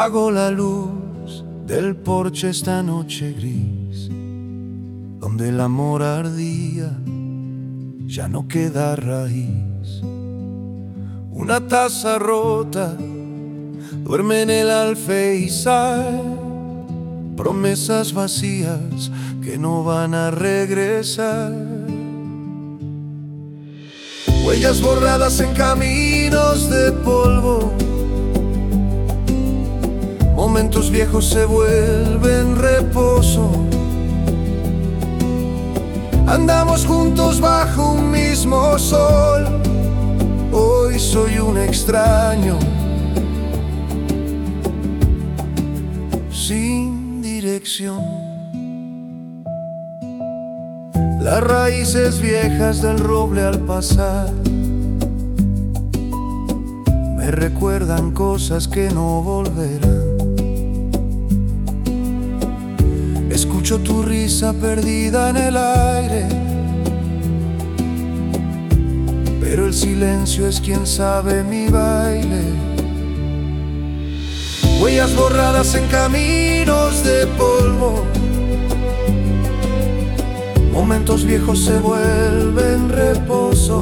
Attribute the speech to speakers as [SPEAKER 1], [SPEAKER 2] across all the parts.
[SPEAKER 1] Apago la luz del porche esta noche gris, donde el amor ardía, ya no queda raíz. Una taza rota duerme en el alféizar, promesas vacías que no van a regresar. Huellas borradas en caminos de polvo, momentos viejos se vuelven reposo. Andamos juntos bajo un mismo sol. Hoy soy un extraño sin dirección. Las raíces viejas del roble al pasar me recuerdan cosas que no volverán. Escucho tu risa perdida en el aire, pero el silencio es quien sabe mi baile. Huellas borradas en caminos de polvo, momentos viejos se vuelven reposo.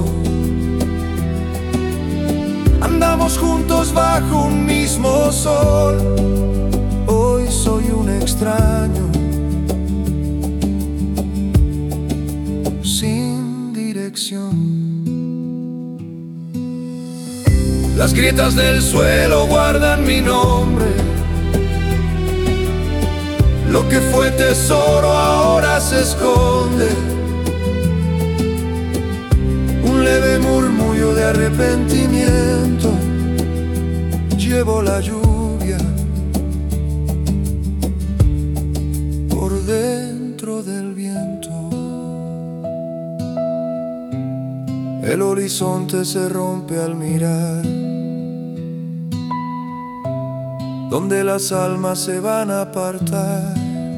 [SPEAKER 1] Andamos juntos bajo un mismo sol. Hoy soy un extraño sin dirección. Las grietas del suelo guardan mi nombre. Lo que fue tesoro ahora se esconde. Un leve murmullo de arrepentimiento. Llevo la lluvia por dentro del viento. El horizonte se rompe al mirar, donde las almas se van a apartar.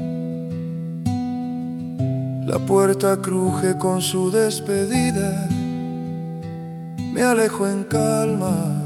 [SPEAKER 1] La puerta cruje con su despedida. Me alejo en calma.